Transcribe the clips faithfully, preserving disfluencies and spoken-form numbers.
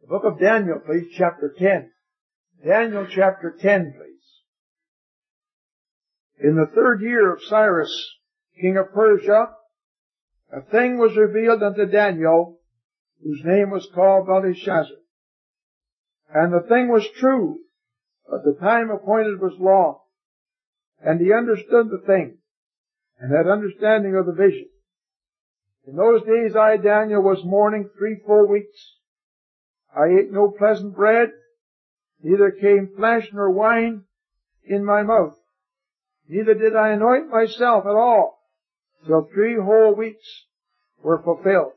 The book of Daniel, please, chapter ten. Daniel chapter ten, please. In the third year of Cyrus, king of Persia, a thing was revealed unto Daniel, whose name was called Belteshazzar. And the thing was true, but the time appointed was long. And he understood the thing, and had understanding of the vision. In those days I, Daniel, was mourning three full weeks. I ate no pleasant bread, neither came flesh nor wine in my mouth. Neither did I anoint myself at all, till three whole weeks were fulfilled.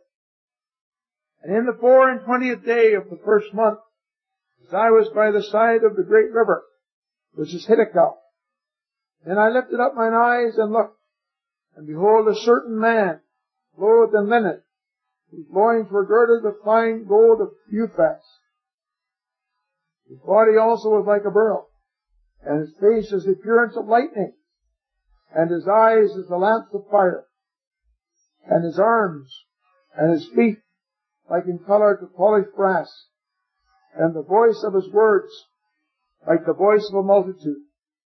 And in the four and twentieth day of the first month, as I was by the side of the great river, which is Hiddekel, then I lifted up mine eyes and looked, and behold, a certain man, clothed in linen, whose loins were girded with fine gold of Uphaz. His body also was like a beryl, and his face as the appearance of lightning, and his eyes as the lamps of fire, and his arms and his feet like in color to polished brass, and the voice of his words like the voice of a multitude.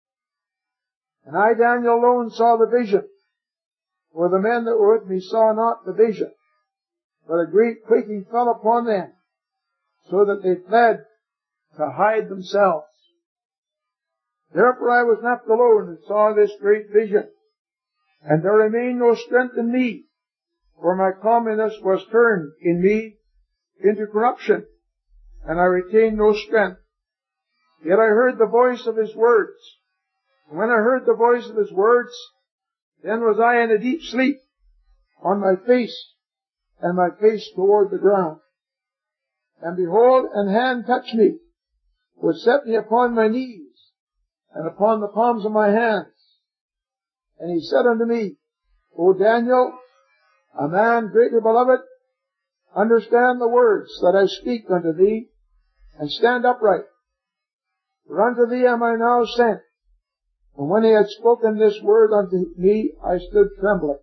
And I, Daniel, alone saw the vision, for the men that were with me saw not the vision, but a great quaking fell upon them, so that they fled to hide themselves. Therefore I was left alone and saw this great vision, and there remained no strength in me, for my comeliness was turned in me into corruption, and I retained no strength. Yet I heard the voice of his words. And when I heard the voice of his words, then was I in a deep sleep, on my face, and my face toward the ground. And behold, an hand touched me, which set me upon my knees, and upon the palms of my hands. And he said unto me, O Daniel, a man greatly beloved, understand the words that I speak unto thee, and stand upright. For unto thee am I now sent. And when he had spoken this word unto me, I stood trembling.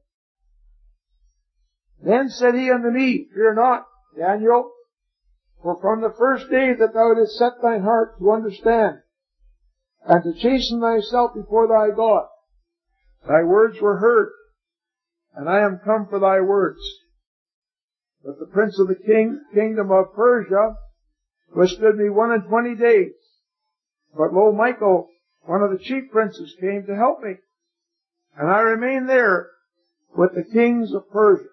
Then said he unto me, Fear not, Daniel, for from the first day that thou didst set thine heart to understand, and to chasten thyself before thy God, thy words were heard, and I am come for thy words. But the prince of the king, kingdom of Persia withstood me one and twenty days. But lo, Michael, one of the chief princes, came to help me, and I remained there with the kings of Persia.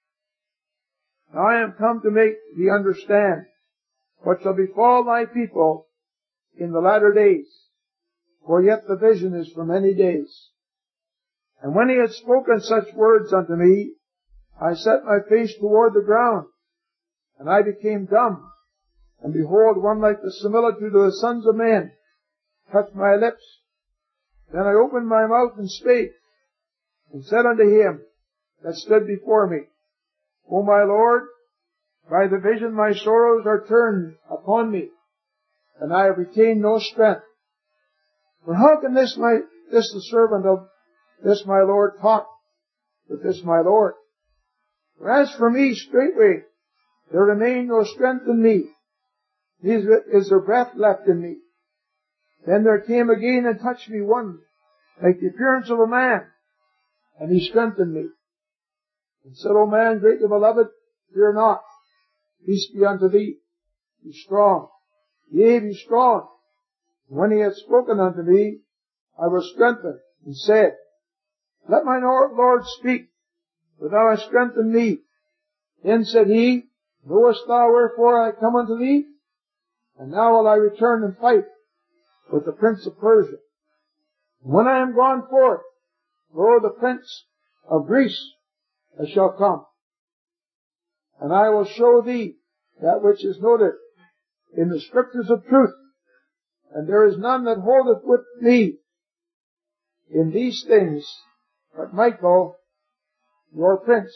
Now I am come to make thee understand what shall befall thy people in the latter days, for yet the vision is for many days. And when he had spoken such words unto me, I set my face toward the ground, and I became dumb. And behold, one like the similitude of the sons of men touched my lips. Then I opened my mouth and spake, and said unto him that stood before me, O my Lord, by the vision my sorrows are turned upon me, and I have retained no strength. For how can this my, this the servant of this my Lord talk with this my Lord? For as for me, straightway there remained no strength in me, neither is there breath left in me. Then there came again and touched me one like the appearance of a man, and he strengthened me, and said, O man greatly beloved, fear not, peace be unto thee, be strong, yea, be strong. And when he had spoken unto me, I was strengthened, and said, Let my Lord speak, for thou hast strengthened me. Then said he, Knowest thou wherefore I come unto thee? And now will I return and fight with the prince of Persia. And when I am gone forth, lo, the prince of Greece shall come. And I will show thee that which is noted in the scriptures of truth. And there is none that holdeth with me in these things but Michael, your prince.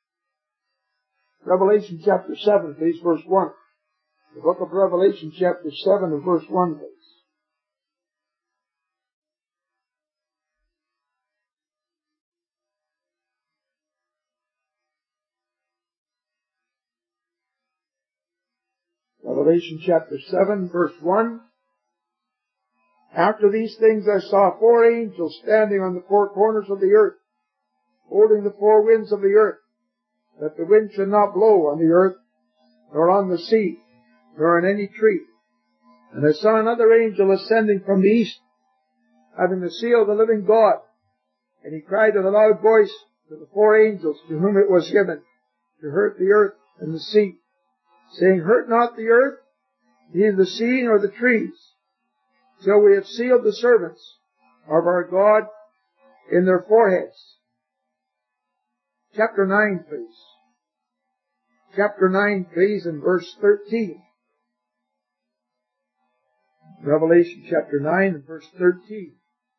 Revelation chapter seven, please, verse one. The book of Revelation chapter seven and verse one, please. Revelation chapter seven, verse one. After these things I saw four angels standing on the four corners of the earth, holding the four winds of the earth, that the wind should not blow on the earth, nor on the sea, nor on any tree. And I saw another angel ascending from the east, having the seal of the living God. And he cried with a loud voice to the four angels to whom it was given to hurt the earth and the sea, saying, Hurt not the earth, neither the sea nor the trees, till we have sealed the servants of our God in their foreheads. Chapter nine, please. Chapter nine, please, and verse thirteen. Revelation chapter nine and verse thirteen.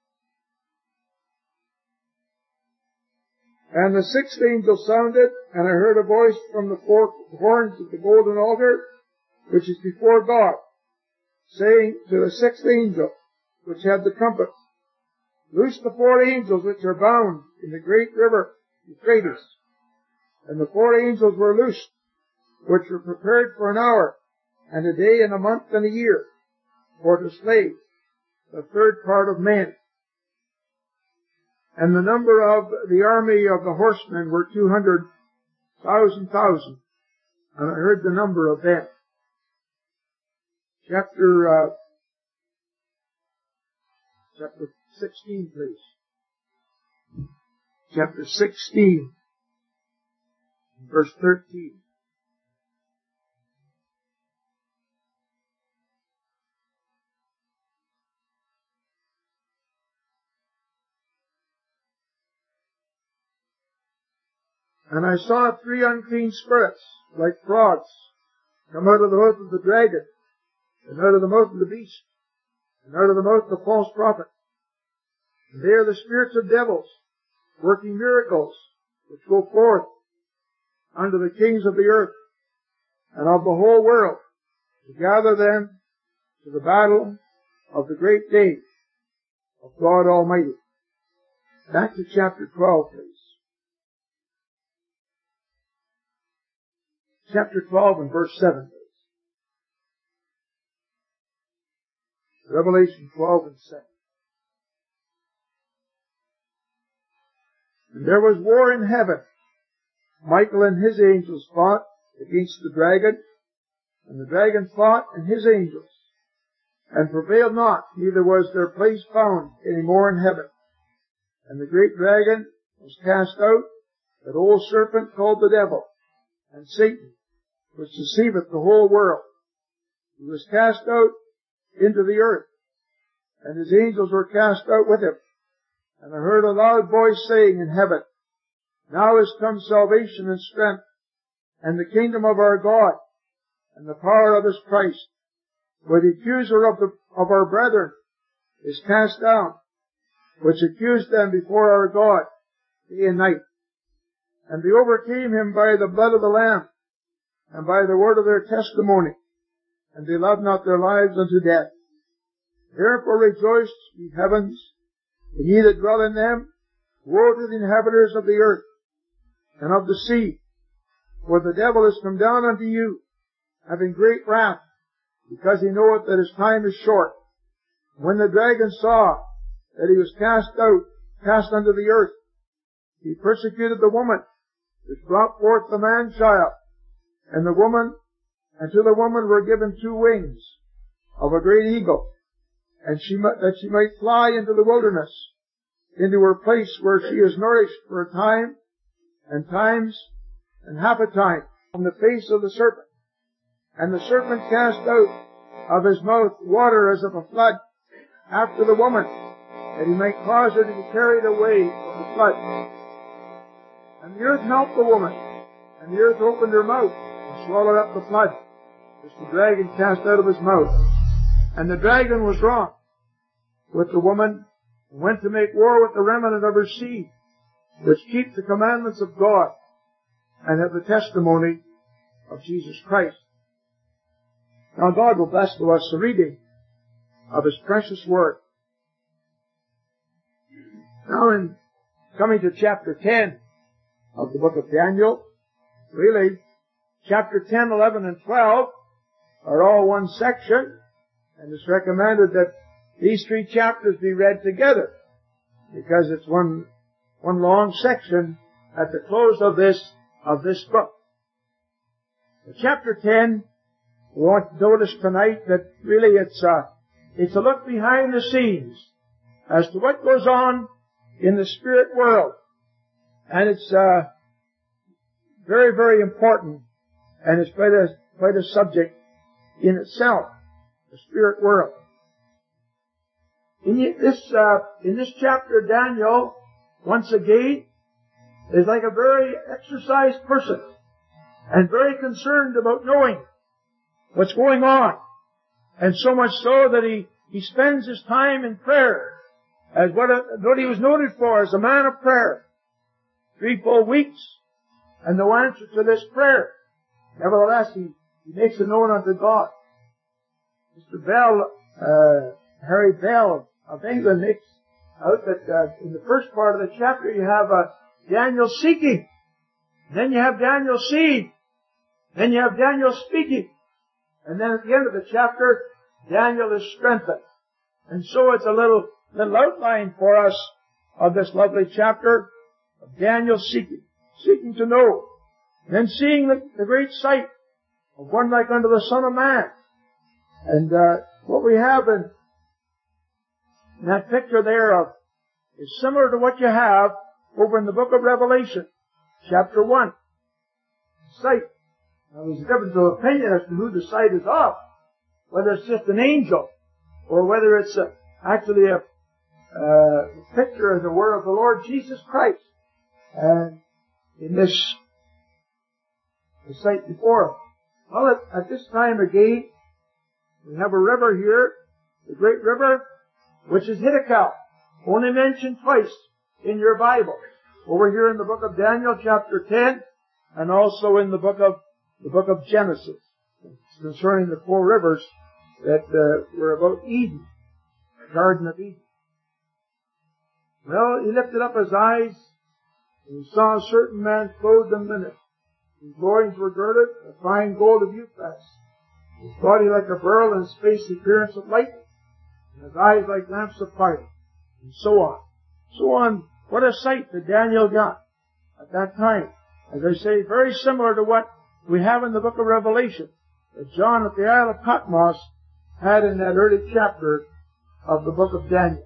And the sixth angel sounded, and I heard a voice from the four horns of the golden altar, which is before God, saying to the sixth angel, which had the trumpet, Loose the four angels which are bound in the great river Euphrates. And the four angels were loosed, which were prepared for an hour, and a day, and a month, and a year, for to slay the third part of men. And the number of the army of the horsemen were two hundred thousand thousand, and I heard the number of them. Chapter, uh, chapter sixteen, please. Chapter sixteen, verse thirteen. And I saw three unclean spirits, like frogs, come out of the mouth of the dragon, and out of the mouth of the beast, and out of the mouth of the false prophet. And they are the spirits of devils, working miracles, which go forth unto the kings of the earth, and of the whole world, to gather them to the battle of the great day of God Almighty. Back to chapter twelve, please. Chapter twelve and verse seven. Revelation twelve and seven. And there was war in heaven. Michael and his angels fought against the dragon, and the dragon fought and his angels, and prevailed not, neither was their place found any more in heaven. And the great dragon was cast out, that old serpent called the devil, and Satan, which deceiveth the whole world. He was cast out into the earth, and his angels were cast out with him. And I heard a loud voice saying in heaven, Now is come salvation and strength, and the kingdom of our God, and the power of his Christ. For the accuser of, the, of our brethren is cast down, which accused them before our God day and night. And they overcame him by the blood of the Lamb, and by the word of their testimony, and they loved not their lives unto death. Therefore rejoice, ye heavens, and ye that dwell in them. Woe to the inhabitants of the earth, and of the sea, for the devil is come down unto you, having great wrath, because he knoweth that his time is short. When the dragon saw that he was cast out, cast unto the earth, he persecuted the woman, which brought forth the man-child. And the woman, and to the woman were given two wings of a great eagle, and she that she might fly into the wilderness, into her place where she is nourished for a time, and times, and half a time, from the face of the serpent. And the serpent cast out of his mouth water as of a flood after the woman, that he might cause her to be carried away of the flood. And the earth helped the woman, and the earth opened her mouth, and swallowed up the flood, which the dragon cast out of his mouth. And the dragon was wroth with the woman, and went to make war with the remnant of her seed, which keep the commandments of God, and have the testimony of Jesus Christ. Now God will bless to us the reading of his precious word. Now in coming to chapter ten of the book of Daniel, really, chapter ten, eleven, and twelve are all one section, and it's recommended that these three chapters be read together, because it's one, one long section at the close of this, of this book. In chapter ten, we want to notice tonight that really it's a, it's a look behind the scenes as to what goes on in the spirit world. And it's, uh, very, very important, and it's quite a, quite a subject in itself, the spirit world. In this, uh, in this chapter, Daniel, once again, is like a very exercised person, and very concerned about knowing what's going on. And so much so that he, he spends his time in prayer, as what, a, what he was noted for as a man of prayer. Three full weeks, and no answer to this prayer. Nevertheless, he, he makes it known unto God. Mister Bell, uh, Harry Bell of England makes out that uh, in the first part of the chapter you have uh, Daniel seeking. Then you have Daniel seeing. Then you have Daniel speaking. And then at the end of the chapter, Daniel is strengthened. And so it's a little, little outline for us of this lovely chapter of Daniel seeking. Seeking to know. And then seeing the, the great sight of one like unto the Son of Man. And uh, what we have in, in that picture there of is similar to what you have over in the book of Revelation, chapter one. Sight. Now there's a difference of opinion as to who the sight is of. Whether it's just an angel, or whether it's a, actually a uh, picture, as it were, of the Lord Jesus Christ. And in this, the sight before him. Well, at, at this time again, we have a river here, the great river, which is Hiddekel, only mentioned twice in your Bible. Over here in the book of Daniel, chapter ten, and also in the book of the book of Genesis, concerning the four rivers that uh, were about Eden, the Garden of Eden. Well, he lifted up his eyes, and he saw a certain man clothed in linen. His loins were girded with fine gold of Uphaz. His body like a beryl, and his face the appearance of lightning, and his eyes like lamps of fire, and so on. So on. What a sight that Daniel got at that time. As I say, very similar to what we have in the book of Revelation, that John at the Isle of Patmos had in that early chapter of the book of Daniel.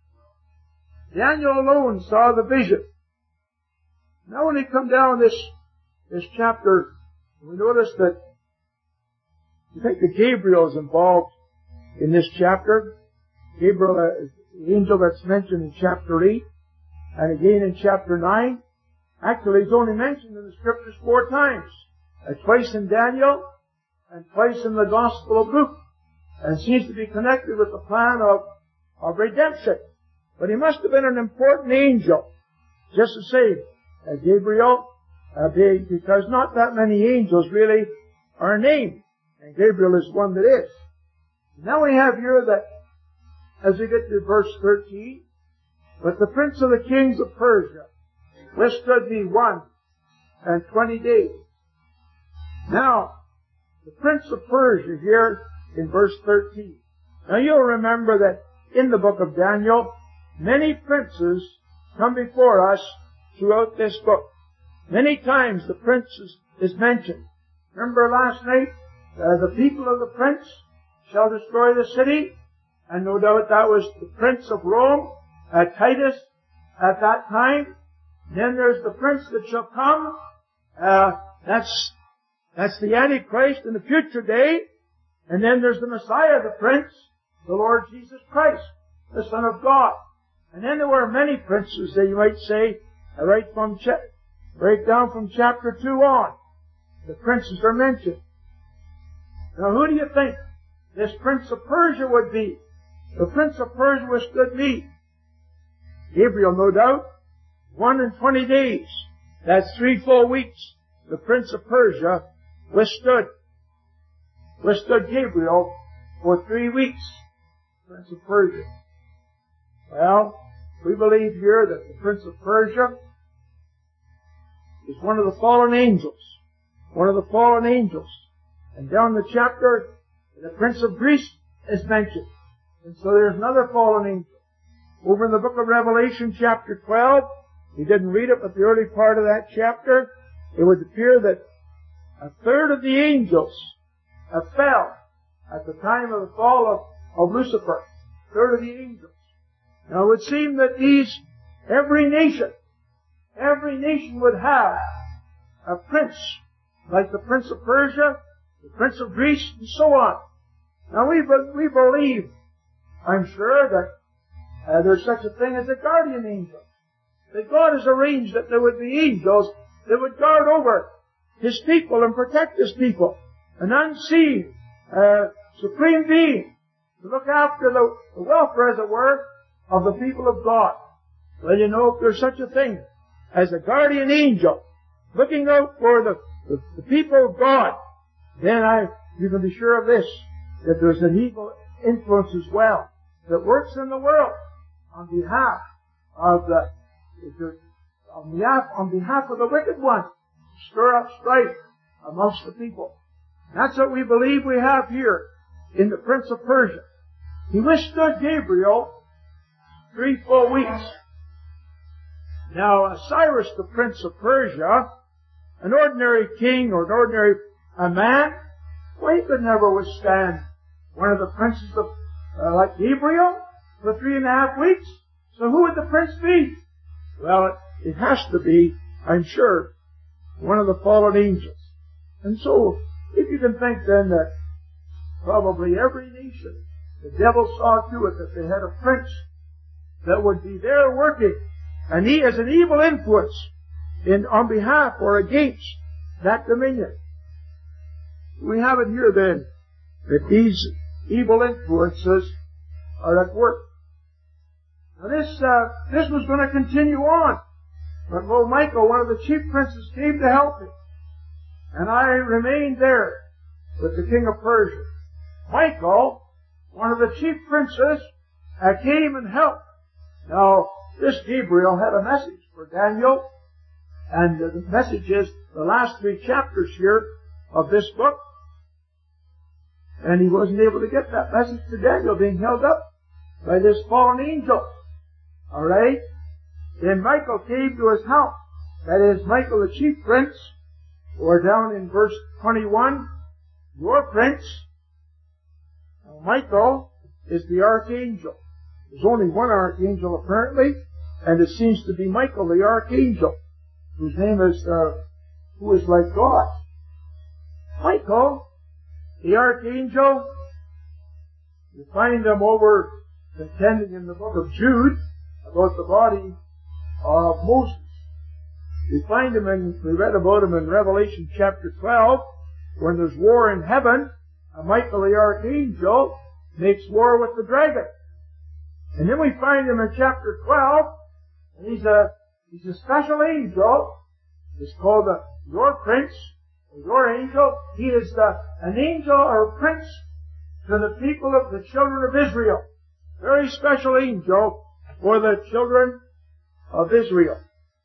Daniel alone saw the vision. Now when we come down this, this chapter, we notice that I think that Gabriel is involved in this chapter. Gabriel uh, is the angel that's mentioned in chapter eight, and again in chapter nine. Actually, he's only mentioned in the scriptures four times. Uh, twice in Daniel, and twice in the Gospel of Luke. And seems to be connected with the plan of, of redemption. But he must have been an important angel. Just to say, uh, Gabriel, uh, because not that many angels really are named. And Gabriel is one that is. Now we have here that, as we get to verse thirteen, but the prince of the kings of Persia withstood me one and twenty days. Now, the prince of Persia here in verse thirteen. Now you'll remember that in the book of Daniel, many princes come before us throughout this book. Many times the prince is, is mentioned. Remember last night, uh, the people of the prince shall destroy the city, and no doubt that was the prince of Rome, uh, Titus, at that time. Then there's the prince that shall come. Uh, that's, that's the Antichrist in the future day. And then there's the Messiah, the prince, the Lord Jesus Christ, the Son of God. And then there were many princes, that you might say, right from, cha- right down from chapter two on. The princes are mentioned. Now who do you think this prince of Persia would be? The prince of Persia withstood me. Gabriel, no doubt. One and twenty days. That's three full weeks. The prince of Persia withstood. Withstood Gabriel for three weeks. Prince of Persia. Well, we believe here that the prince of Persia is one of the fallen angels. One of the fallen angels. And down the chapter, The prince of Greece is mentioned. And so there's another fallen angel. Over in the book of Revelation, chapter twelve, we didn't read it, but the early part of that chapter, it would appear that a third of the angels have fell at the time of the fall of, of Lucifer. A third of the angels. Now it would seem that these, every nation, every nation would have a prince, like the prince of Persia, the prince of Greece, and so on. Now we, we believe, I'm sure, that uh, there's such a thing as a guardian angel. That God has arranged that there would be angels that would guard over His people and protect His people. An unseen, uh, supreme being to look after the, the welfare, as it were, of the people of God. Well, you know, if there's such a thing as a guardian angel looking out for the, the, the people of God, then I, you can be sure of this, that there's an evil influence as well that works in the world on behalf of the, the on behalf, on behalf of the wicked one, to stir up strife amongst the people. That's what we believe we have here in the Prince of Persia. He withstood Gabriel three full weeks. Now, Cyrus, the Prince of Persia, an ordinary king or an ordinary a man, well, he could never withstand one of the princes of, uh, like Gabriel for three and a half weeks. So who would the prince be? Well, it, it has to be, I'm sure, one of the fallen angels. And so, if you can think then that probably every nation, the devil saw to it that they had a prince that would be there working, and he as an evil influence in, on behalf or against that dominion. We have it here then, that these evil influences are at work. Now this, uh, this was going to continue on. But lo, Michael, one of the chief princes, came to help me. And I remained there with the king of Persia. Michael, one of the chief princes, uh, came and helped. Now, this Gabriel had a message for Daniel. And the message is the last three chapters here of this book. And he wasn't able to get that message to Daniel, being held up by this fallen angel. Alright? Then Michael came to his help. That is, Michael the chief prince, or down in verse twenty-one, your prince. Now, Michael is the archangel. There's only one archangel apparently, and it seems to be Michael the archangel, whose name is, uh, who is like God. Michael, the archangel, you find him over contending in the book of Jude about the body of Moses. You find him in, we read about him in Revelation chapter twelve, when there's war in heaven, and Michael the archangel makes war with the dragon. And then we find him in chapter twelve, and he's a, he's a special angel. It's called the, your prince, or your angel. He is the, an angel or a prince to the people of the children of Israel. Very special angel for the children of Israel.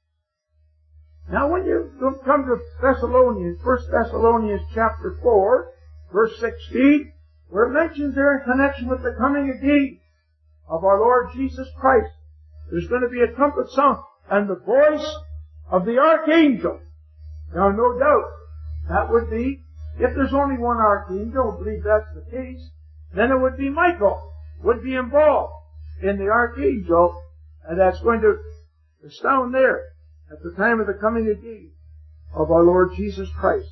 Now when you come to Thessalonians, First Thessalonians chapter four, verse sixteen, where it mentions there in connection with the coming again of our Lord Jesus Christ, there's going to be a trumpet sung, and the voice of the archangel. Now no doubt, that would be, if there's only one archangel, I believe that's the case, then it would be Michael, would be involved in the archangel, and that's going to sound there at the time of the coming again of our Lord Jesus Christ.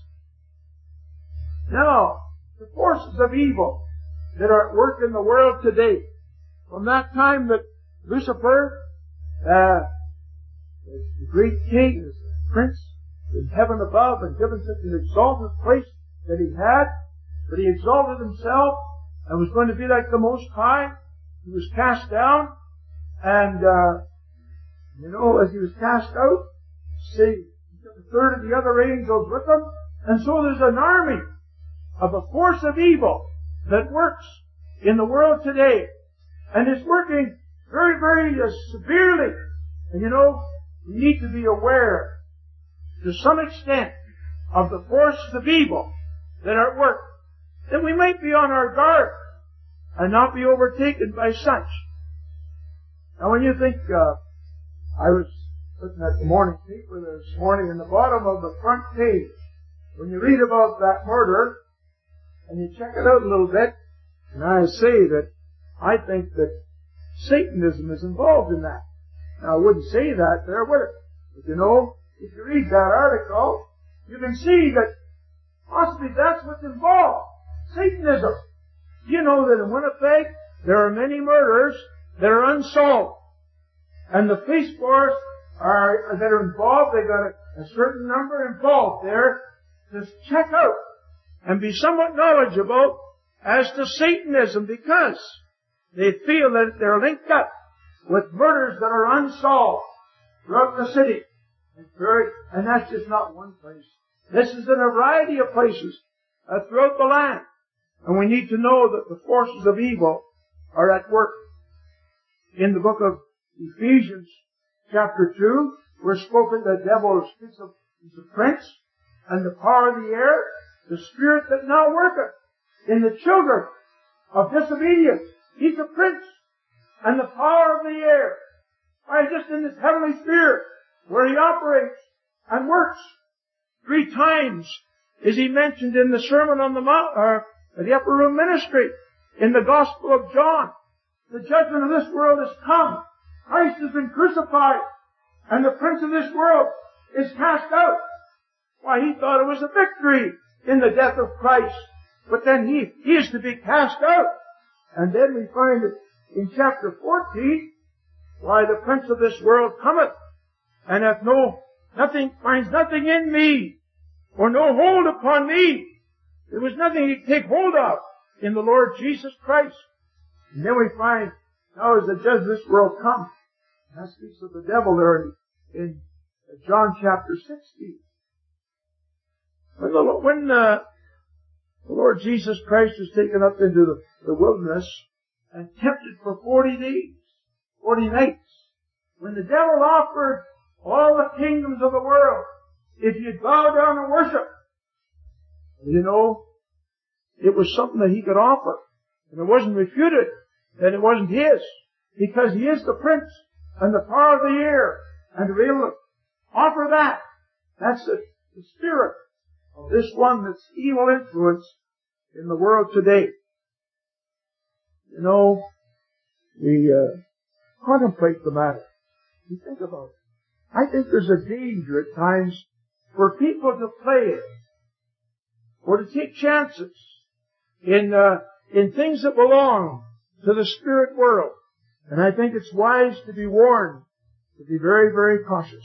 Now, the forces of evil that are at work in the world today, from that time that Lucifer, uh, the great king, is the prince in heaven above and given such an exalted place that he had, but he exalted himself and was going to be like the Most High. He was cast down, and, uh, you know, as he was cast out, see, he took a third of the other angels with him, and so there's an army of a force of evil that works in the world today, and it's working very, very uh, severely. And you know, we need to be aware, to some extent, of the forces of evil that are at work. then we might be on our guard and not be overtaken by such. Now when you think, uh, I was looking at the morning paper this morning, in the bottom of the front page, when you read about that murder, and you check it out a little bit, and I say that I think that Satanism is involved in that. Now I wouldn't say that there, would it? But you know, if you read that article, you can see that possibly that's what's involved. Satanism. You know that in Winnipeg, there are many murders that are unsolved. And the police force are, that are involved, they got a, a certain number involved there to check out and be somewhat knowledgeable as to Satanism, because they feel that they're linked up with murders that are unsolved throughout the city. And that's just not one place. This is in a variety of places uh, throughout the land. And we need to know that the forces of evil are at work. In the book of Ephesians, chapter two, we're spoken the devil speaks of he's a prince, and the power of the air, the spirit that now worketh in the children of disobedience. He's a prince, and the power of the air. Why, just in this heavenly sphere, where he operates and works. Three times is he mentioned in the Sermon on the Mount, or the Upper Room Ministry, in the Gospel of John. The judgment of this world has come. Christ has been crucified, and the prince of this world is cast out. Why, he thought it was a victory in the death of Christ, but then he, he is to be cast out. And then we find it in chapter fourteen, why the prince of this world cometh, and hath no, nothing, finds nothing in me, or no hold upon me. There was nothing he could take hold of in the Lord Jesus Christ. And then we find, now as the judge of this world comes, that speaks of the devil there in, in John chapter sixteen. When the, when, uh, the Lord Jesus Christ was taken up into the, the wilderness and tempted for forty days, forty nights, when the devil offered all the kingdoms of the world, if you'd bow down and worship, you know, it was something that he could offer. And it wasn't refuted, that it wasn't his, because he is the prince and the power of the air, and to be able to offer that, that's the, the spirit of this one that's evil influence in the world today. You know, we uh, contemplate the matter. We think about it. I think there's a danger at times for people to play it, or to take chances in uh, in things that belong to the spirit world. And I think it's wise to be warned, to be very, very cautious.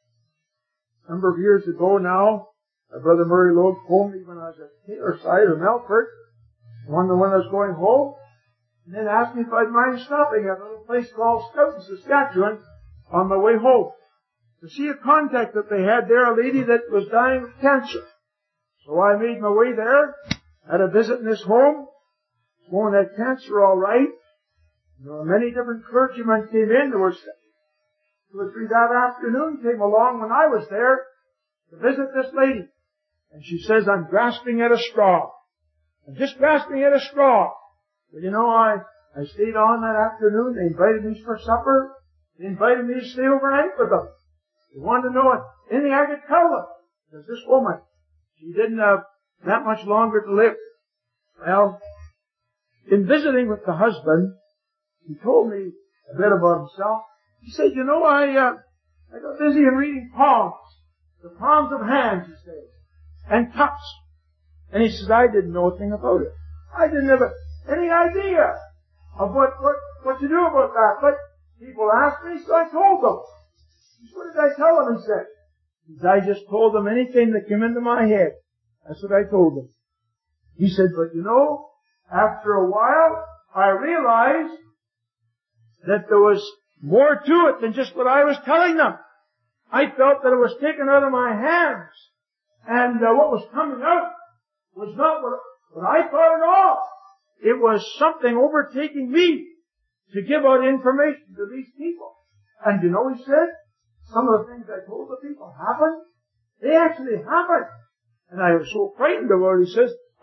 A number of years ago now, my brother Murray Logue phoned me when I was at Taylorside or Melfort, wondered when I was going home, and then asked me if I'd mind stopping at a little place called Stoughton, Saskatchewan, on my way home, to see a contact that they had there, a lady that was dying of cancer. So I made my way there, had a visit in this home. This woman had cancer all right. There were many different clergymen came in. There was two or three that afternoon came along when I was there to visit this lady. And she says, I'm grasping at a straw. I'm just grasping at a straw. But you know, I, I stayed on that afternoon. They invited me for supper. They invited me to stay overnight with them. They wanted to know anything I could tell them. Because this woman, she didn't have that much longer to live. Well, in visiting with the husband, he told me a bit about himself. He said, you know, I, uh, I got busy in reading palms. The palms of hands, he said. And cups. And he says, I didn't know a thing about it. I didn't have any idea of what, what, what to do about that. But people asked me, so I told them. What did I tell them, he said? He said, I just told them anything that came into my head. That's what I told them. He said, but you know, after a while, I realized that there was more to it than just what I was telling them. I felt that it was taken out of my hands. And uh, what was coming out was not what, what I thought at all. It was something overtaking me to give out information to these people. And you know, he said, some of the things I told the people happened. They actually happened. And I was so frightened about it. He says,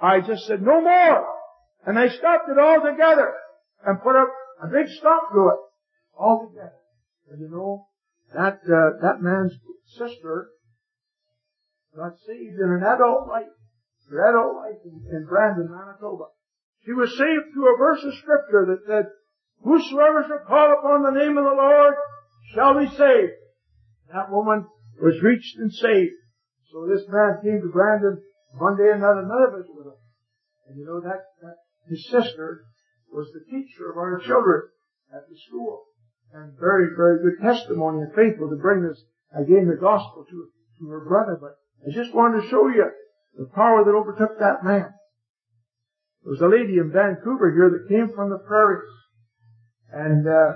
I just said, no more. And I stopped it all together and put up a big stop to it all together. And you know, that, uh, that man's sister got saved in an adult life, her adult life in, in Brandon, Manitoba. She was saved through a verse of scripture that said, whosoever shall call upon the name of the Lord shall be saved. That woman was reached and saved. So this man came to Brandon one day and had another visit with him. And you know, that, that his sister was the teacher of our children at the school. And very, very good testimony and faithful to bring this, again, the gospel to, to her brother. But I just wanted to show you the power that overtook that man. There was a lady in Vancouver here that came from the prairies. And, uh,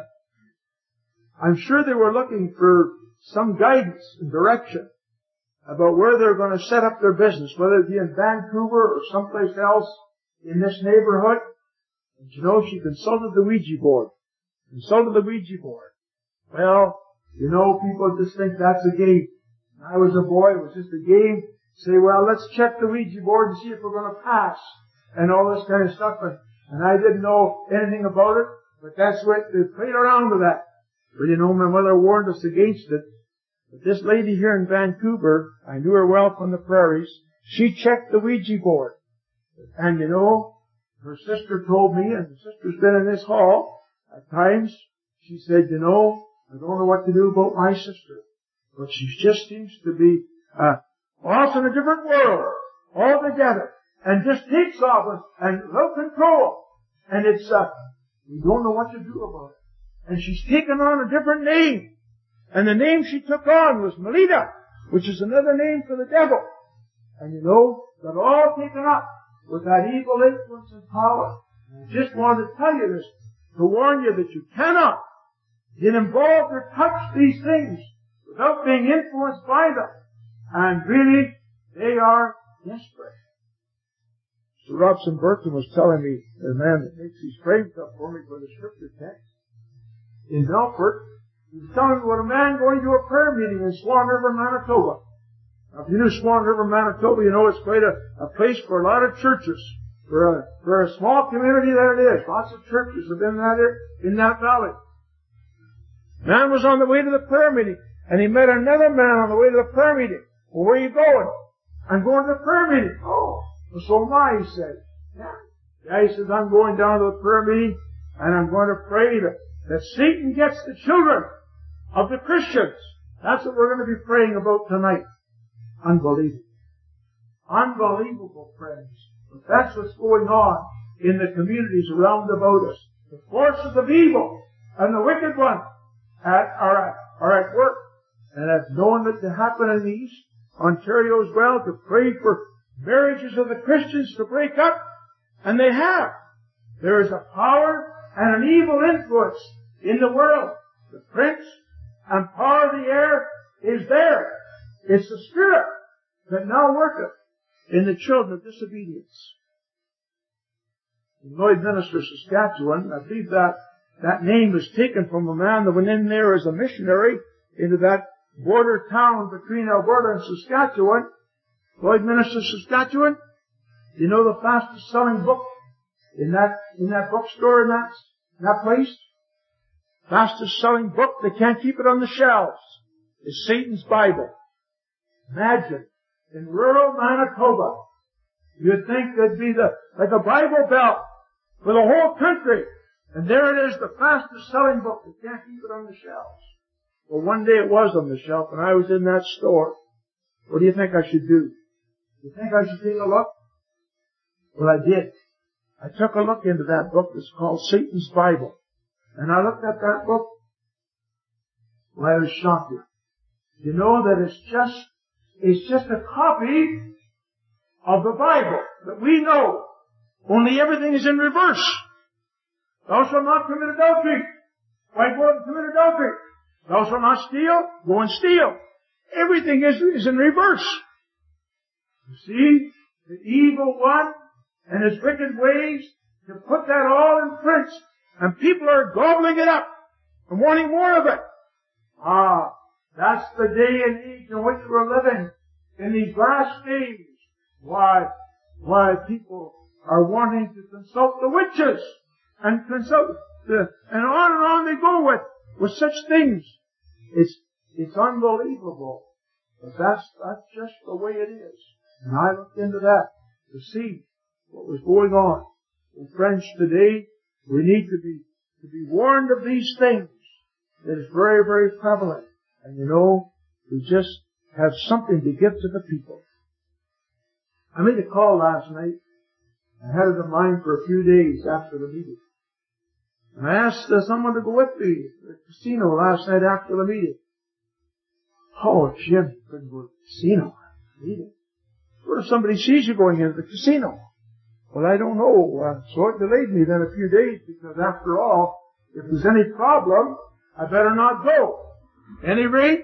I'm sure they were looking for some guidance and direction about where they're going to set up their business, whether it be in Vancouver or someplace else in this neighborhood. And you know, she consulted the Ouija board. Consulted the Ouija board. Well, you know, people just think that's a game. When I was a boy, it was just a game. Say, well, let's check the Ouija board and see if we're going to pass. And all this kind of stuff. And, and I didn't know anything about it. But that's what they played around with that. But you know, my mother warned us against it. But this lady here in Vancouver, I knew her well from the prairies, she checked the Ouija board. And you know, her sister told me, and the sister's been in this hall at times, she said, you know, I don't know what to do about my sister. But she just seems to be, uh, off in a different world altogether. And just takes off and without control. And it's, uh, we don't know what to do about it. And she's taken on a different name. And the name she took on was Melita, which is another name for the devil. And you know, they're all taken up with that evil influence and power. And I just wanted to tell you this, to warn you that you cannot get involved or touch these things without being influenced by them. And really, they are desperate. Sir Robson Burton was telling me, the man that makes these frames up for me for the scripture text, in Melfort, he was telling me about a man going to a prayer meeting in Swan River, Manitoba. Now, if you knew Swan River, Manitoba, you know it's quite a, a place for a lot of churches. For a, for a small community that it is. Lots of churches have been in that, in that valley. Man was on the way to the prayer meeting, and he met another man on the way to the prayer meeting. Well, where are you going? I'm going to the prayer meeting. Oh. Well, so am I, he said. Yeah. Yeah, he says, I'm going down to the prayer meeting, and I'm going to pray that, that Satan gets the children of the Christians. That's what we're going to be praying about tonight. Unbelievable. Unbelievable, friends. But that's what's going on in the communities around about us. The forces of evil and the wicked one at, are, are at work. And I've known it to happen in the East, Ontario as well, to pray for marriages of the Christians to break up, and they have. There is a power and an evil influence in the world. The prince and power of the air is there. It's the spirit that now worketh in the children of disobedience. In Lloydminster, Saskatchewan, I believe that that name was taken from a man that went in there as a missionary into that border town between Alberta and Saskatchewan. Lloydminster, Saskatchewan. You know the fastest selling book in that, in that bookstore in that, in that place? Fastest selling book, they can't keep it on the shelves, is Satan's Bible. Imagine, in rural Manitoba, you'd think there'd be the, like a Bible Belt for the whole country. And there it is, the fastest selling book. They can't keep it on the shelves. Well, one day it was on the shelf, and I was in that store. What do you think I should do? You think I should take a look? Well, I did. I took a look into that book that's called Satan's Bible. And I looked at that book. Well, I was shocked. You know that it's just, it's just a copy of the Bible that we know. Only everything is in reverse. Thou shalt not commit adultery. Why go out and commit adultery? Thou shalt not steal. Go and steal. Everything is, is in reverse. You see, the evil one and his wicked ways to put that all in print, and people are gobbling it up and wanting more of it. Ah, that's the day and age in which we're living. In these last days, why, why people are wanting to consult the witches and consult the, and on and on they go with, with such things. It's, it's unbelievable. But that's, that's just the way it is. And I looked into that to see what was going on. And friends, today we need to be, to be warned of these things. It is very, very prevalent. And you know, we just have something to give to the people. I made a call last night. I had it in mind for a few days after the meeting. And I asked uh, someone to go with me to the casino last night after the meeting. Oh, Jim, you couldn't go to the casino after the meeting. What if somebody sees you going into the casino? Well, I don't know. Uh, so it delayed me then a few days because after all, if there's any problem, I better not go. At any rate,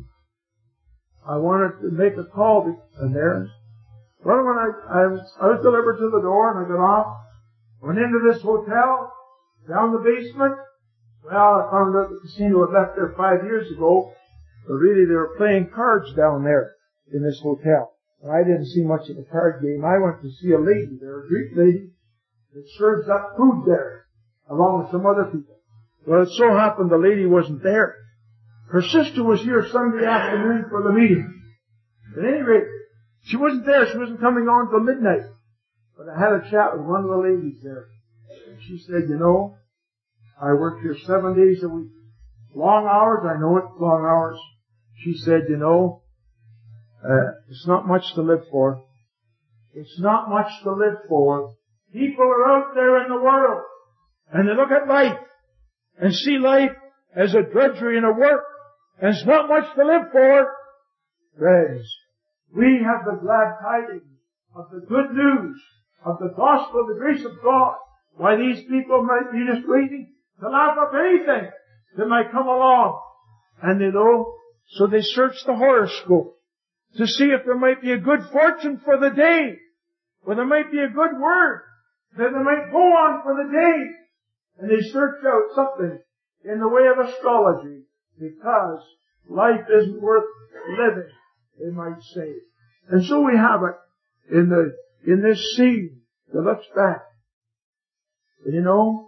I wanted to make a call to, and there. Well, when I, I was, I was delivered to the door and I got off, went into this hotel, down the basement. Well, I found out the casino had left there five years ago, but really they were playing cards down there in this hotel. And I didn't see much of the card game. I went to see a lady there, a Greek lady, that serves up food there, along with some other people. Well, it so happened the lady wasn't there. Her sister was here Sunday afternoon for the meeting. At any rate, she wasn't there. She wasn't coming on till midnight. But I had a chat with one of the ladies there. And she said, you know, I work here seven days a week. Long hours, I know it, long hours. She said, you know, uh, it's not much to live for. It's not much to live for. People are out there in the world, and they look at life, and see life as a drudgery and a work, and it's not much to live for. Friends, we have the glad tidings of the good news of the gospel of the grace of God. Why these people might be just waiting to laugh up anything that might come along. And they know, so they search the horoscope to see if there might be a good fortune for the day, or there might be a good word that they might go on for the day. And they search out something in the way of astrology because life isn't worth living, they might say. And so we have it in the, in this scene that looks back. You know,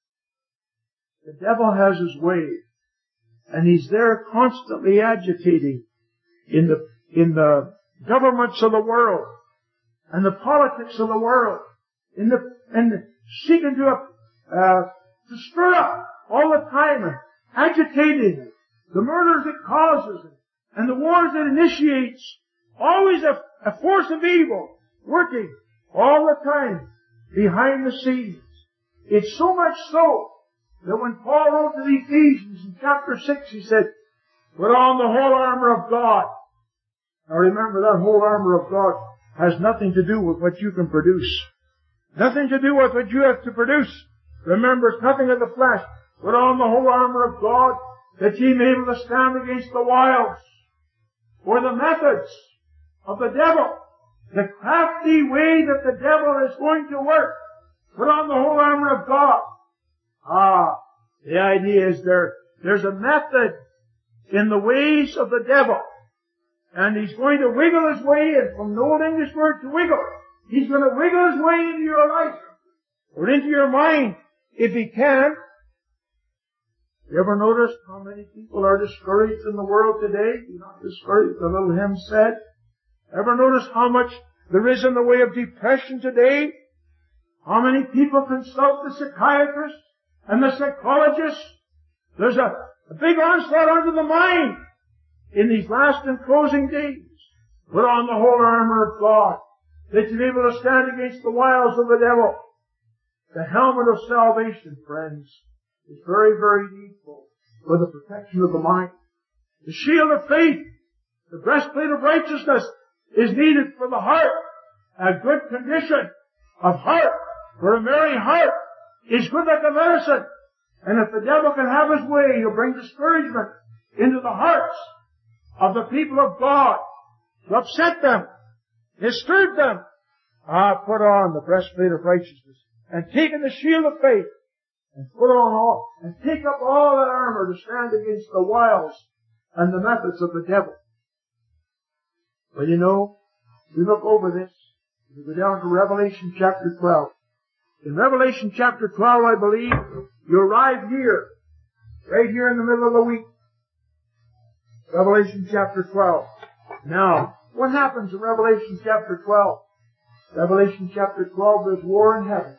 the devil has his way, and he's there constantly agitating in the, in the governments of the world, and the politics of the world, in the, and seeking to, uh, to stir up all the time, and agitating the murders it causes, and the wars it initiates, always a, a force of evil working all the time behind the scenes. It's so much so that when Paul wrote to the Ephesians in chapter six, he said, put on the whole armor of God. Now remember, that whole armor of God has nothing to do with what you can produce. Nothing to do with what you have to produce. Remember, it's nothing of the flesh. Put on the whole armor of God, that ye may be able to stand against the wiles, or the methods of the devil, the crafty way that the devil is going to work. Put on the whole armor of God. Ah, the idea is there, there's a method in the ways of the devil. And he's going to wiggle his way in, from the old English word to wiggle. He's going to wiggle his way into your life, or into your mind, if he can. You ever notice how many people are discouraged in the world today? Be not discouraged, the little hymn said. Ever notice how much there is in the way of depression today? How many people consult the psychiatrist and the psychologist? There's a, a big onslaught onto the mind in these last and closing days. Put on the whole armor of God, that you be able to stand against the wiles of the devil. The helmet of salvation, friends, is very, very needful for the protection of the mind. The shield of faith, the breastplate of righteousness, is needed for the heart. A good condition of heart, for a merry heart, is good like a medicine. And if the devil can have his way, he'll bring discouragement into the hearts of the people of God, to upset them, disturb them. Ah, put on the breastplate of righteousness, and take in the shield of faith, and put on all, and take up all that armor to stand against the wiles and the methods of the devil. But you know, we look over this, We go down to Revelation chapter twelve. In Revelation chapter twelve, I believe, you arrive here, right here in the middle of the week. Revelation chapter twelve. Now, what happens in Revelation chapter twelve? Revelation chapter twelve, there's war in heaven.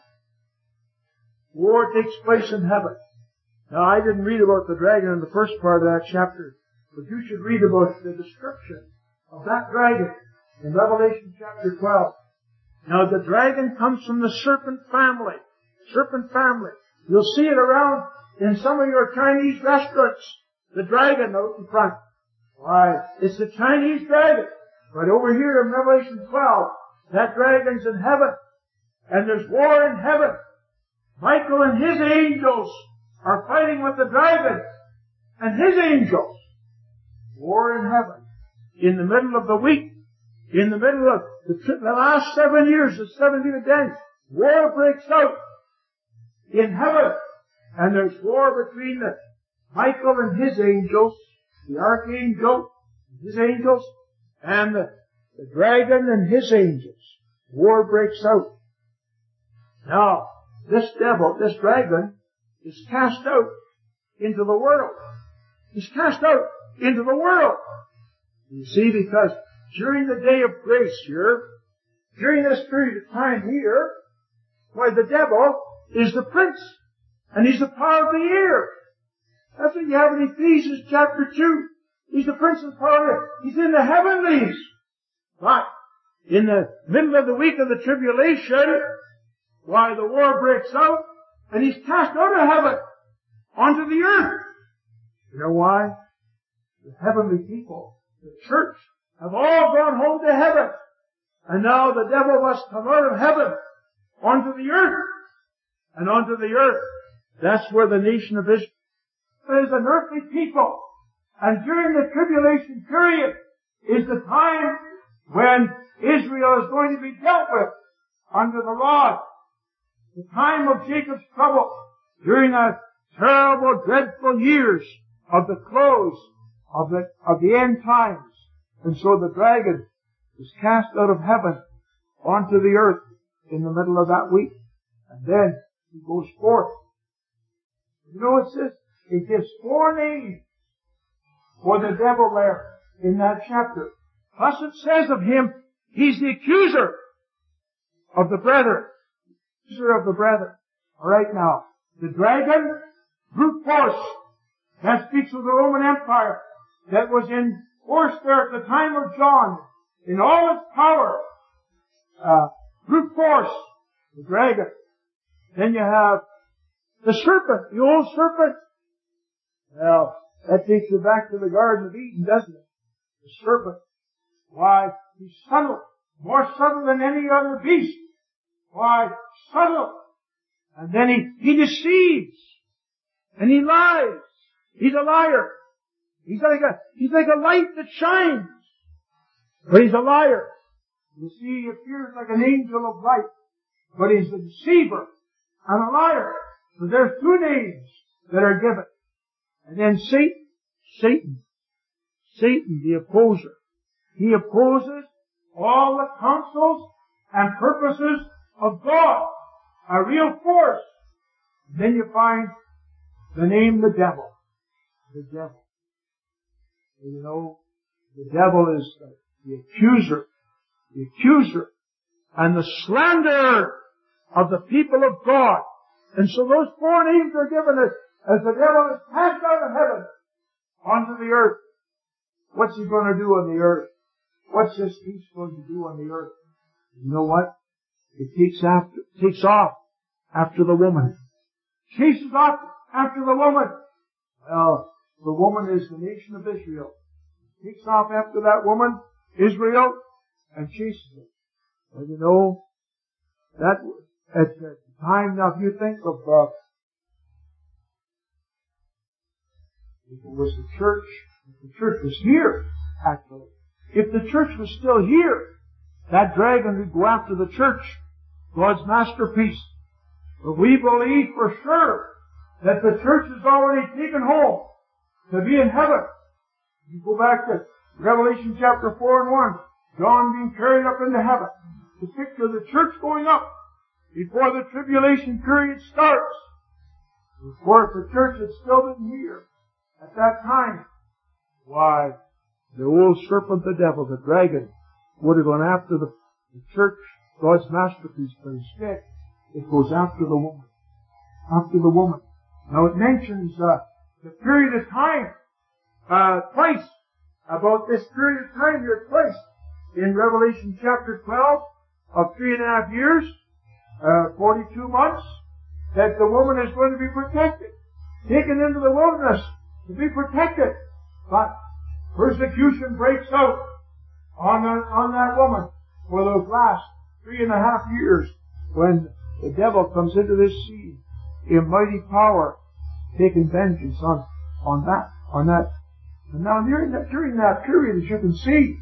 War takes place in heaven. Now, I didn't read about the dragon in the first part of that chapter, but you should read about the description of that dragon in Revelation chapter twelve. Now, the dragon comes from the serpent family. Serpent family. You'll see it around in some of your Chinese restaurants. The dragon out in front. Why, it's the Chinese dragon. But over here in Revelation twelve, that dragon's in heaven. And there's war in heaven. Michael and his angels are fighting with the dragon and his angels. War in heaven. In the middle of the week, in the middle of the, the last seven years, the seventy days, war breaks out in heaven. And there's war between the Michael and his angels, the archangel, his angels, and the, the dragon and his angels. War breaks out. Now, this devil, this dragon, is cast out into the world. He's cast out into the world. You see, because during the day of grace here, during this period of time here, why, the devil is the prince, and he's the power of the air. That's what you have in Ephesians chapter two. He's the prince and power of the air. He's in the heavenlies. But in the middle of the week of the tribulation, why, the war breaks out, and he's cast out of heaven onto the earth. You know why? The heavenly people, the church, have all gone home to heaven. And now the devil must come out of heaven onto the earth. And onto the earth, that's where the nation of Israel is, an earthly people. And during the tribulation period is the time when Israel is going to be dealt with under the rod. The time of Jacob's trouble during the terrible, dreadful years of the close of the, of the end times. And so the dragon is cast out of heaven onto the earth in the middle of that week. And then he goes forth. You know what it says? It gives four names for the devil there in that chapter. Plus it says of him, he's the accuser of the brethren. Accuser of the brethren. Alright now, the dragon, brute force, that speaks of the Roman Empire that was in force there at the time of John, in all its power. Uh, brute force, the dragon. Then you have the serpent, the old serpent. Well, that takes you back to the Garden of Eden, doesn't it? The serpent. Why, he's subtle. More subtle than any other beast. Why, subtle. And then he, he deceives. And he lies. He's a liar. He's like a, he's like a light that shines. But he's a liar. You see, he appears like an angel of light. But he's a deceiver and a liar. So there's two names that are given. And then Satan, Satan, Satan, the opposer. He opposes all the counsels and purposes of God. A real force. And then you find the name the devil. The devil. You know, the devil is the, the accuser. The accuser. And the slanderer of the people of God. And so those four names are given as, as the devil is cast out of heaven onto the earth. What's he going to do on the earth? What's this beast going to do on the earth? You know what? It takes after, takes off after the woman. Chases off after the woman. Well, the woman is the nation of Israel. Takes off after that woman, Israel, and chases it. And you know, that, at the time, now if you think of, uh, if it was the church, if the church was here, actually, if the church was still here, that dragon would go after the church, God's masterpiece. But we believe for sure that the church is already taken home to be in heaven. You go back to Revelation chapter four and one, John being carried up into heaven to picture the church going up before the tribulation period starts. Of course, the church had still been here at that time. Why, the old serpent, the devil, the dragon, would have gone after the, the church, God's masterpiece, but instead it goes after the woman. After the woman. Now it mentions uh, the period of time uh, twice. About this period of time here twice. In Revelation chapter twelve of three and a half years, uh, forty-two months, that the woman is going to be protected. Taken into the wilderness to be protected. But persecution breaks out on, the, on that woman for those last three and a half years when the devil comes into this scene in mighty power, taking vengeance on, on that, on that. And now during that, during that period, as you can see,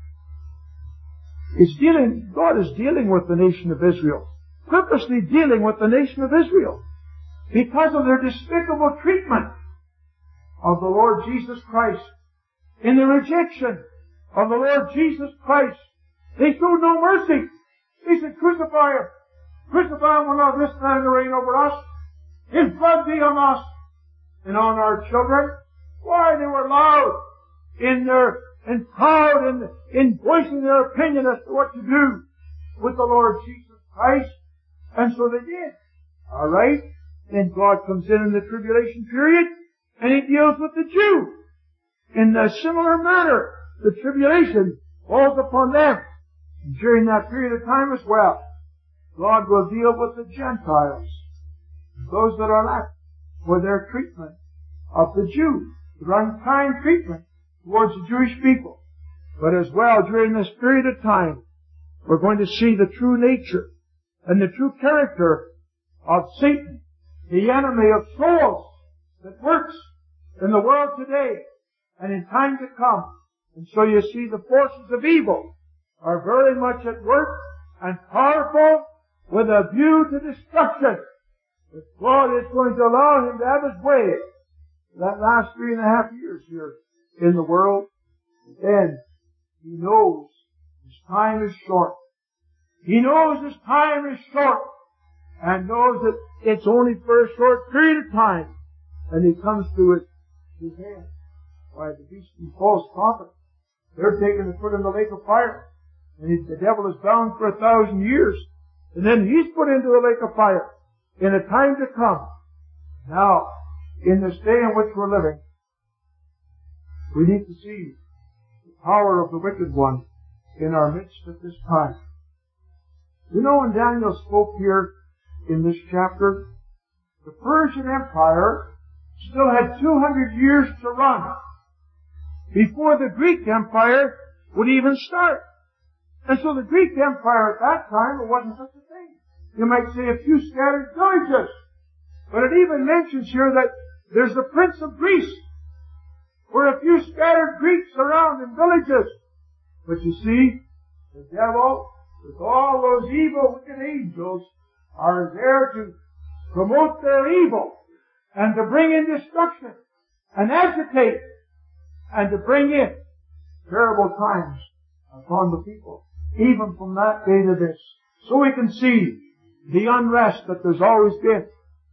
it's dealing, God is dealing with the nation of Israel. Purposely dealing with the nation of Israel. Because of their despicable treatment of the Lord Jesus Christ. In the rejection of the Lord Jesus Christ. They showed no mercy. They said, crucify him. Crucify him, will not this man to reign over us. His blood be on us and on our children. Why, they were loud in their, and proud in, in voicing their opinion as to what to do with the Lord Jesus Christ. And so they did. Alright? Then God comes in in the tribulation period, and He deals with the Jew. In a similar manner, the tribulation falls upon them. And during that period of time as well, God will deal with the Gentiles, those that are left, for their treatment of the Jew, their unkind treatment towards the Jewish people. But as well, during this period of time, we're going to see the true nature and the true character of Satan, the enemy of souls that works in the world today and in time to come. And so you see the forces of evil are very much at work and powerful with a view to destruction. But God is going to allow him to have his way that last three and a half years here in the world. And then he knows his time is short. He knows his time is short and knows that it's only for a short period of time. And he comes to it his hand. Why, the beast and false prophet, they're taken and put in the lake of fire. And he, the devil is bound for a thousand years. And then he's put into the lake of fire in a time to come. Now, in this day in which we're living, we need to see the power of the wicked one in our midst at this time. You know, when Daniel spoke here in this chapter, the Persian Empire still had two hundred years to run before the Greek Empire would even start. And so the Greek Empire at that time, it wasn't such a thing. You might say a few scattered villages. But it even mentions here that there's the Prince of Greece, where a few scattered Greeks around in villages. But you see, the devil, with all those evil wicked angels, are there to promote their evil and to bring in destruction and agitate and to bring in terrible times upon the people, even from that day to this. So we can see the unrest that there's always been.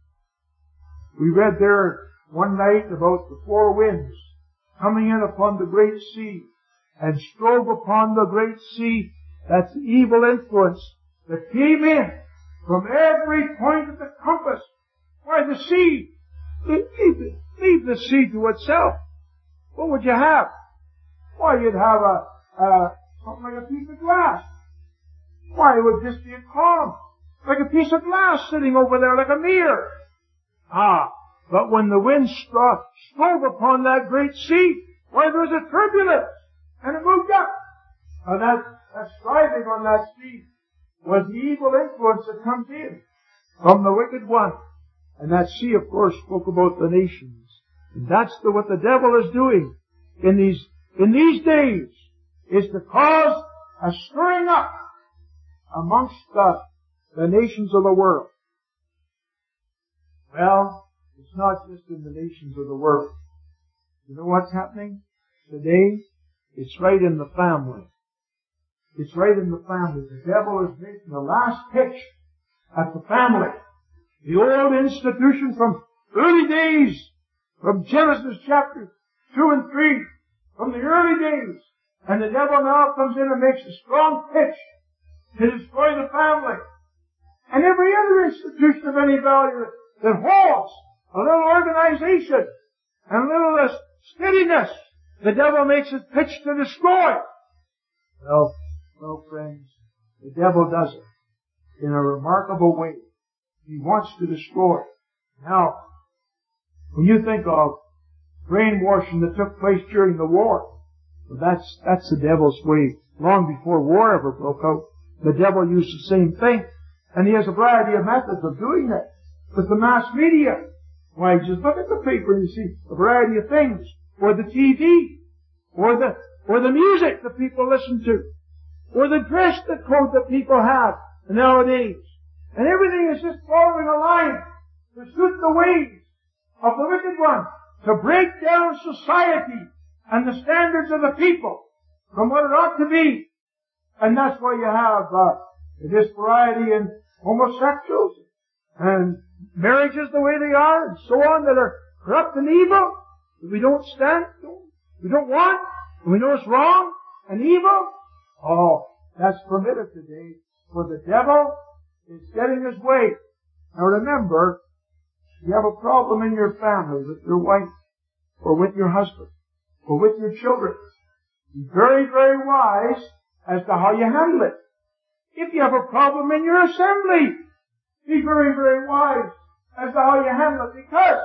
We read there one night about the four winds coming in upon the great sea and strove upon the great sea. That's the evil influence that came in from every point of the compass. Why, the sea, leave, leave the sea to itself. What would you have? Why, you'd have a, a something like a piece of glass. Why, it would just be a calm, like a piece of glass sitting over there, like a mirror. Ah, but when the wind struck, strove upon that great sea, why, there was a turbulence, and it moved up. And that, that striving on that sea was the evil influence that comes in from the wicked one. And that sea, of course, spoke about the nations. And that's the, what the devil is doing in these, in these days, is to cause a stirring up amongst the, the nations of the world. Well, it's not just in the nations of the world. You know what's happening today? It's right in the family. It's right in the family. The devil is making the last pitch at the family. The old institution from early days, from Genesis chapter two and three, from the early days. And the devil now comes in and makes a strong pitch to destroy the family. And every other institution of any value that holds a little organization and a little uh, steadiness, the devil makes his pitch to destroy. Well, well, friends, the devil does it in a remarkable way. He wants to destroy. Now, when you think of brainwashing that took place during the war, well, that's that's the devil's way. Long before war ever broke out, the devil used the same thing. And he has a variety of methods of doing that. With the mass media, why, just look at the paper and you see a variety of things. Or the T V. Or the, or the music that people listen to. Or the dress that code that people have nowadays. And everything is just following a line to suit the ways of the wicked one. To break down society and the standards of the people from what it ought to be. And that's why you have uh, this variety in homosexuals and marriages the way they are and so on that are corrupt and evil, that we don't stand, we don't want, and we know it's wrong and evil. Oh, that's permitted today, for the devil is getting his way. Now remember, you have a problem in your family with your wife, or with your husband, or with your children. Be very, very wise as to how you handle it. If you have a problem in your assembly, be very, very wise as to how you handle it, because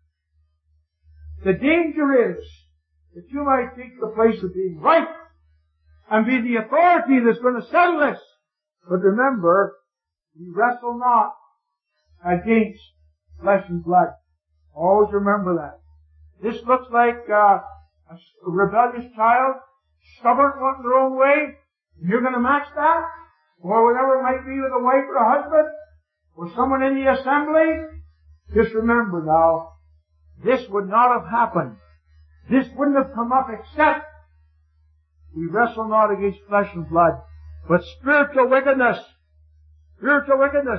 the danger is that you might take the place of being right and be the authority that's going to settle this. But remember, we wrestle not against flesh and blood. Always remember that. This looks like uh, a rebellious child, stubborn, wanting their own way. You're going to match that? Or whatever it might be with a wife or a husband, or someone in the assembly. Just remember now, this would not have happened. This wouldn't have come up except we wrestle not against flesh and blood, but spiritual wickedness. Spiritual wickedness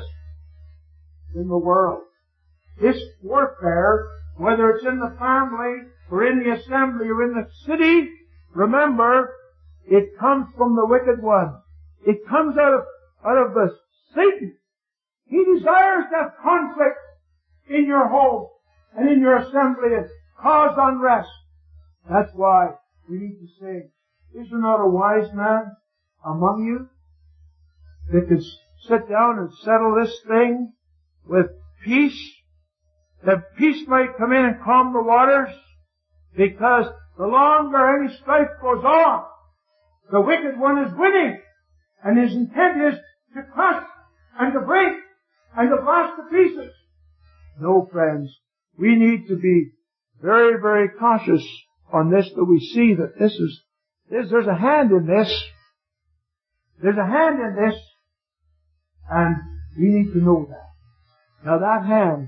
in the world. This warfare, whether it's in the family, or in the assembly, or in the city, remember, it comes from the wicked one. It comes out of, out of the Satan. He desires to have conflict in your home and in your assembly and cause unrest. That's why we need to say, is there not a wise man among you that could sit down and settle this thing with peace? That peace might come in and calm the waters? Because the longer any strife goes on, the wicked one is winning. And his intent is to crush and to break and to blast to pieces. No, friends, we need to be very, very cautious on this, that we see that this is, this, there's a hand in this. There's a hand in this. And we need to know that. Now that hand,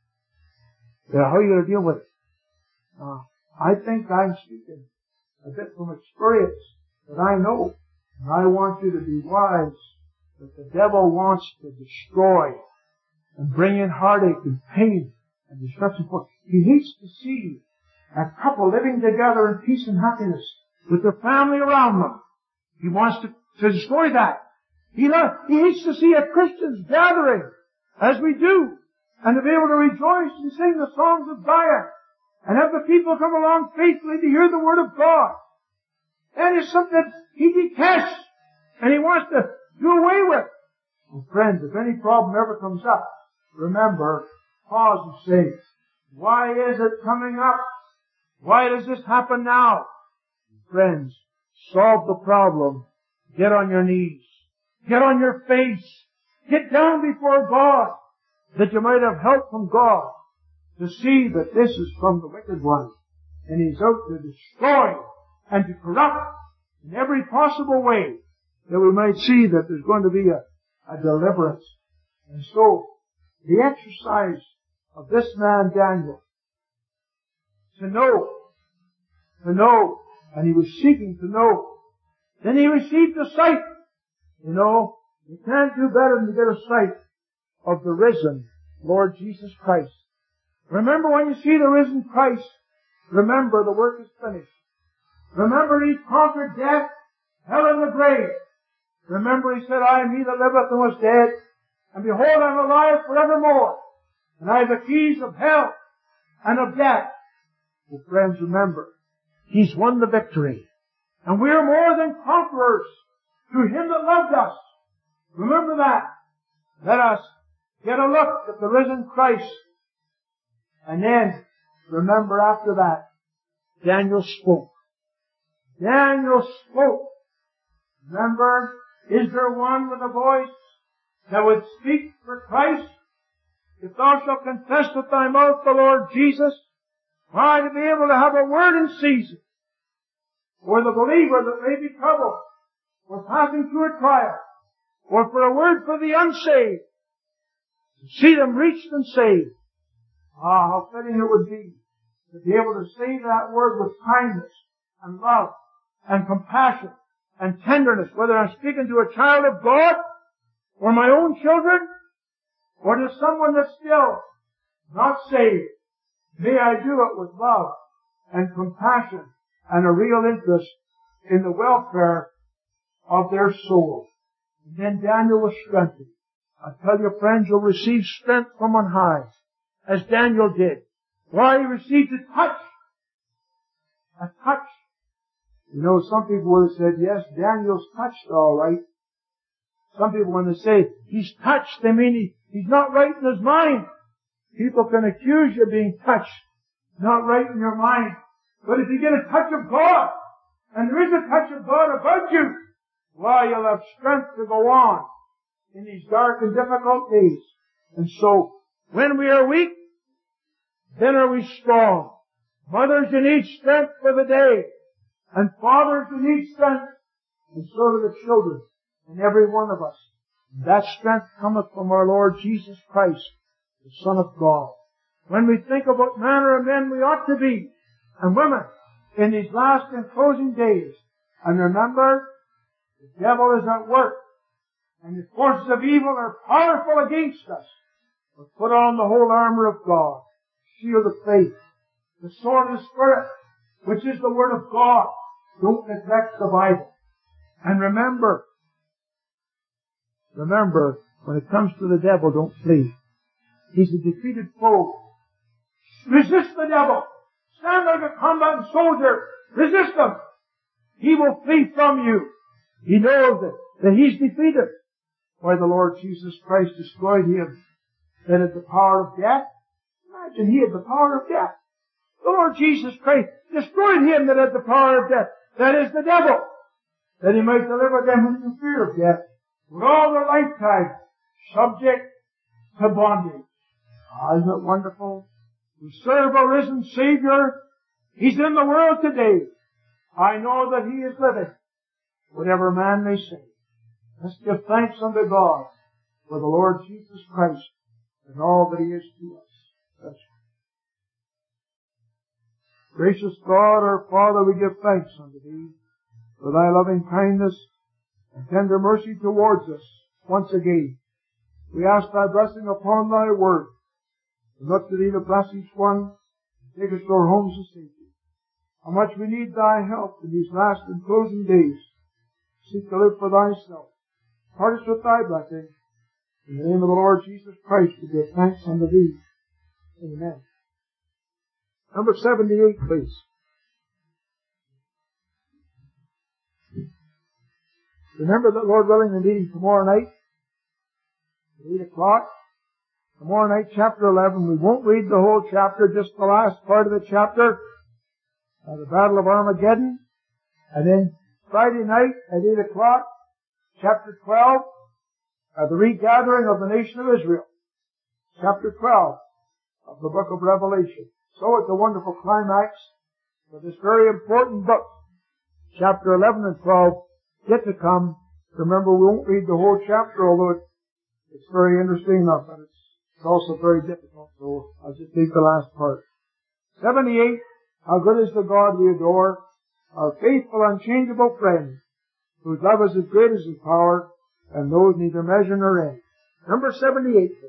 how are you going to deal with it? Uh, I think I'm speaking a bit from experience that I know. And I want you to be wise that the devil wants to destroy and bring in heartache and pain and destruction. He hates to see a couple living together in peace and happiness with their family around them. He wants to, to destroy that. He, loves, he hates to see a Christians gathering as we do and to be able to rejoice and sing the songs of Zion and have the people come along faithfully to hear the Word of God. That is something he detests and he wants to do away with. Well, friends, if any problem ever comes up, remember, pause and say, why is it coming up? Why does this happen now? Friends, solve the problem. Get on your knees. Get on your face. Get down before God, that you might have help from God to see that this is from the wicked one. And he's out to destroy and to corrupt in every possible way, that we might see that there's going to be a, a deliverance. And so, the exercise of this man Daniel, to know, to know, and he was seeking to know Then he received a sight. You know, you can't do better than to get a sight of the risen Lord Jesus Christ. Remember, when you see the risen Christ, remember the work is finished. Remember, He conquered death, hell, and the grave. Remember, He said, I am He that liveth and was dead, and behold, I am alive forevermore, and I have the keys of hell and of death. Well, friends, remember, He's won the victory, and we are more than conquerors through Him that loved us. Remember that. Let us get a look at the risen Christ. And then, remember after that, Daniel spoke. Daniel spoke. Remember, is there one with a voice that would speak for Christ? If thou shalt confess with thy mouth the Lord Jesus, why, to be able to have a word in season for the believer that may be troubled, or passing through a trial, or for a word for the unsaved, to see them reached and saved. Ah, how fitting it would be to be able to say that word with kindness and love and compassion and tenderness, whether I'm speaking to a child of God or my own children or to someone that's still not saved. May I do it with love and compassion and a real interest in the welfare of their soul. And then Daniel was strengthened. I tell you, friends, you'll receive strength from on high, as Daniel did. Why? He received a touch. A touch. You know, some people would have said, yes, Daniel's touched all right. Some people, when they say he's touched, they mean he, he's not right in his mind. People can accuse you of being touched, not right in your mind. But if you get a touch of God, and there is a touch of God about you, why, you'll have strength to go on in these dark and difficult days. And so, when we are weak, then are we strong. Mothers, you need strength for the day. And fathers, you need strength. And so do the children, and every one of us. And that strength cometh from our Lord Jesus Christ, the Son of God. When we think of what manner of men we ought to be, and women, in these last and closing days, and remember, the devil is at work, and the forces of evil are powerful against us. But put on the whole armor of God, shield of faith, the sword of the Spirit, which is the Word of God. Don't neglect the Bible. And remember, remember, when it comes to the devil, don't flee. He's a defeated foe. Resist the devil. Stand like a combatant soldier. Resist him. He will flee from you. He knows that, that he's defeated. Why, the Lord Jesus Christ destroyed him that had the power of death. Imagine, he had the power of death. The Lord Jesus Christ destroyed him that had the power of death. That is the devil. That he might deliver them from the fear of death. With all their lifetime subject to bondage. Ah, isn't it wonderful? We serve a risen Savior. He's in the world today. I know that He is living. Whatever man may say. Let's give thanks unto God for the Lord Jesus Christ and all that He is to us. Let's Gracious God, our Father, we give thanks unto Thee for Thy loving kindness and tender mercy towards us once again. We ask Thy blessing upon Thy word. And look to Thee to bless each one and take us to our homes in safety. How much we need Thy help in these last and closing days. Seek to live for Thyself. Part us with Thy blessing. In the name of the Lord Jesus Christ, we give thanks unto Thee. Amen. Number seventy-eight, please. Remember that, Lord willing, the meeting tomorrow night at eight o'clock. Tomorrow night, chapter eleven. We won't read the whole chapter, just the last part of the chapter, uh, the Battle of Armageddon. And then Friday night at eight o'clock, chapter twelve, uh, the regathering of the nation of Israel. Chapter twelve of the book of Revelation. So it's a wonderful climax for this very important book. Chapter eleven and twelve yet to come. Remember, we won't read the whole chapter, although it's very interesting enough, but it's It's also very difficult, so I'll just take the last part. seventy-eight, how good is the God we adore, our faithful, unchangeable friend. whose love is as great as his power, and knows neither measure nor end. Number seventy-eight.